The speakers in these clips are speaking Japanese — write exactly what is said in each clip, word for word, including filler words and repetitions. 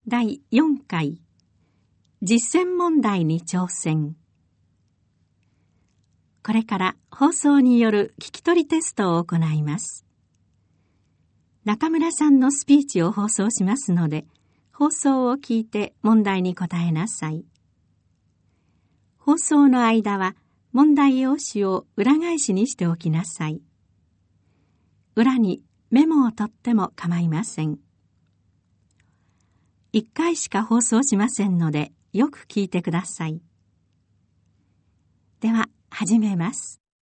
だいよんかい実践問題に挑戦。これから放送による聞き取りテストを行います。中村さんのスピーチを放送しますので、放送を聞いて問題に答えなさい。放送の間は問題用紙を裏返しにしておきなさい。裏にメモを取っても構いません。一回しか放送しませんので、よく聞いてください。では、始めます。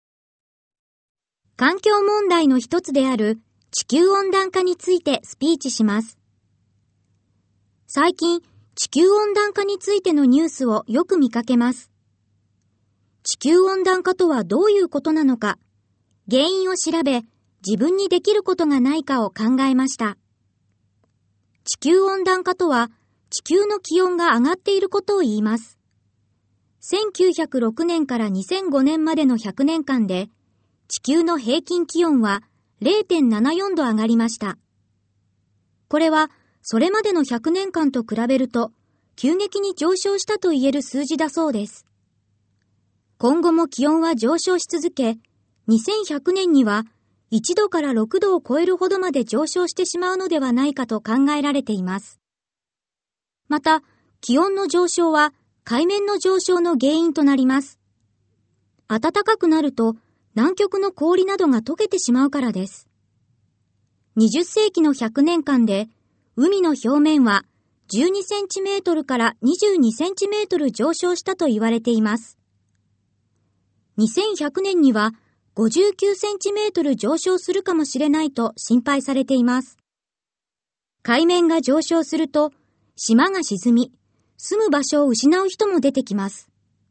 環境問題の一つである地球温暖化についてスピーチします。最近、地球温暖化についてのニュースをよく見かけます。地球温暖化とはどういうことなのか、原因を調べ、自分にできることがないかを考えました。地球温暖化とは、地球の気温が上がっていることを言います。せんきゅうひゃくろくねんからにせんごねんまでのひゃくねんかんで、地球の平均気温は れいてんななよん 度上がりました。これは、それまでのひゃくねんかんと比べると、急激に上昇したと言える数字だそうです。今後も気温は上昇し続け、にせんひゃくねんにはいちどからろくどを超えるほどまで上昇してしまうのではないかと考えられています。また、気温の上昇は海面の上昇の原因となります。暖かくなると南極の氷などが溶けてしまうからです。にじゅっせいきのひゃくねんかんで海の表面はじゅうにセンチメートルからにじゅうにセンチメートル上昇したと言われています。にせんひゃくねんにはごじゅうきゅうセンチメートル上昇するかもしれないと心配されています。海面が上昇すると島が沈み、住む場所を失う人も出てきます。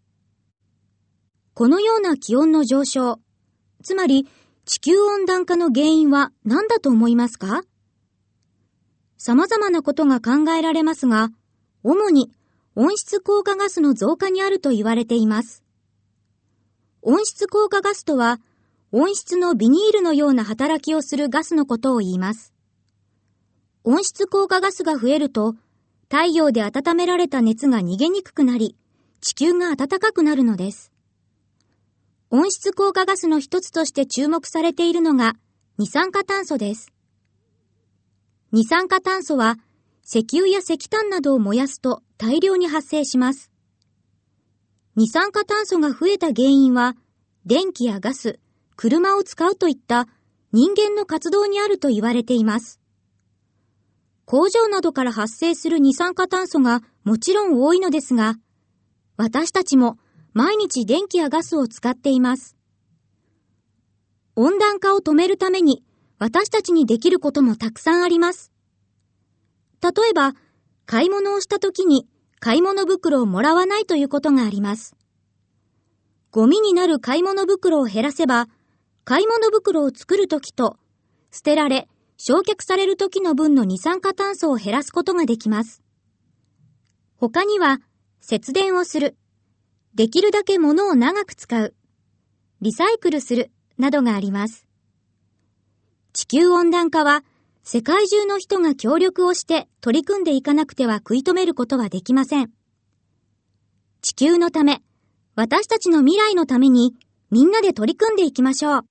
このような気温の上昇、つまり地球温暖化の原因は何だと思いますか？様々なことが考えられますが、主に温室効果ガスの増加にあると言われています。温室効果ガスとは、温室のビニールのような働きをするガスのことを言います。温室効果ガスが増えると、太陽で温められた熱が逃げにくくなり、地球が暖かくなるのです。温室効果ガスの一つとして注目されているのが二酸化炭素です。二酸化炭素は石油や石炭などを燃やすと大量に発生します。二酸化炭素が増えた原因は電気やガス、車を使うといった人間の活動にあると言われています。工場などから発生する二酸化炭素がもちろん多いのですが、私たちも毎日電気やガスを使っています。温暖化を止めるために私たちにできることもたくさんあります。例えば、買い物をしたときに買い物袋をもらわないということがあります。ゴミになる買い物袋を減らせば、買い物袋を作るときと捨てられ、焼却される時の分の二酸化炭素を減らすことができます。他には、節電をする、できるだけ物を長く使う、リサイクルする、などがあります。地球温暖化は、世界中の人が協力をして取り組んでいかなくては食い止めることはできません。地球のため、私たちの未来のために、みんなで取り組んでいきましょう。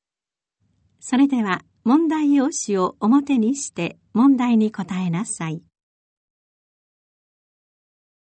それでは、問題用紙を表にして問題に答えなさい。